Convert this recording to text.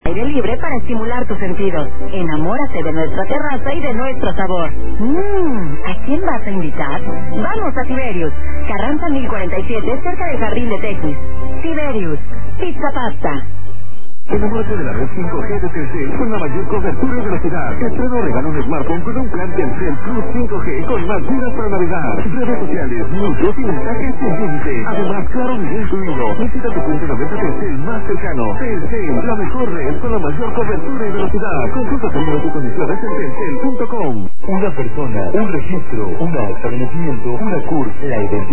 Aire libre para estimular tus sentidos. Enamórate de nuestra terraza y de nuestro sabor. ¿A quién vas a invitar? Vamos a Tiberius, Carranza 1047, cerca del Jardín de Tequis. Tiberius, pizza pasta. Enamórate de la red 5G de Telcel con la mayor cobertura y velocidad. Estreno regala un smartphone con un plan Telcel Plus 5G con más gigas para navegar, redes sociales, muchos y mensajes sin límite. Además, claro, video incluido. Visita tu punto de venta Telcel más cercano. Telcel, la mejor red con la mayor cobertura y velocidad. Consulta términos y condiciones en telcel.com. Una persona, un registro, un acta de nacimiento, una CURP, la identidad.